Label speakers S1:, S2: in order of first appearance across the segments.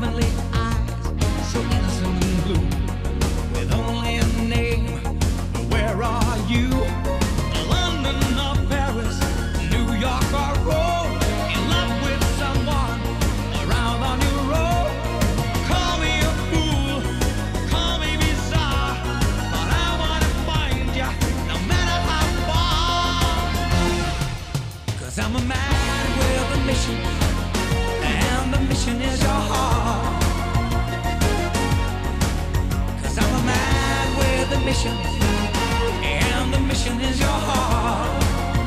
S1: heavenly eyes, so innocent and blue, with only a name. But where are you? London or Paris, New York or Rome, in love with someone around on your road. Call me a fool, call me bizarre, but I wanna find you no matter how far. 'Cause I'm a man with a mission, and the mission is your heart. 'Cause I'm a man with a mission, and the mission is your heart.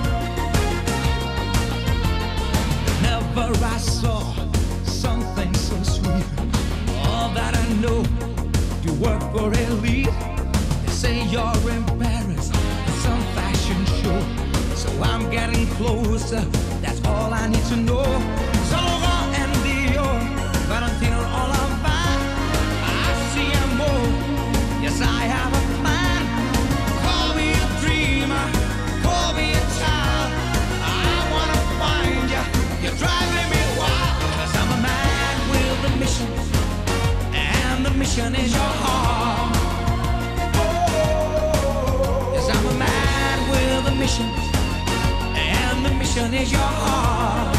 S1: Never I saw something so sweet. All that I know, you work for elite. They say you're in Paris for some fashion show, so I'm getting closer. That's all I need to know. So long and Dior, Valentino, all I'm fine. I see I'm more. Yes, I have a plan. Call me a dreamer, call me a child. I wanna find you. You're driving me wild. 'Cause I'm a man with a mission, and the mission is your heart. Yes, I'm a man with a mission, and the mission is your heart.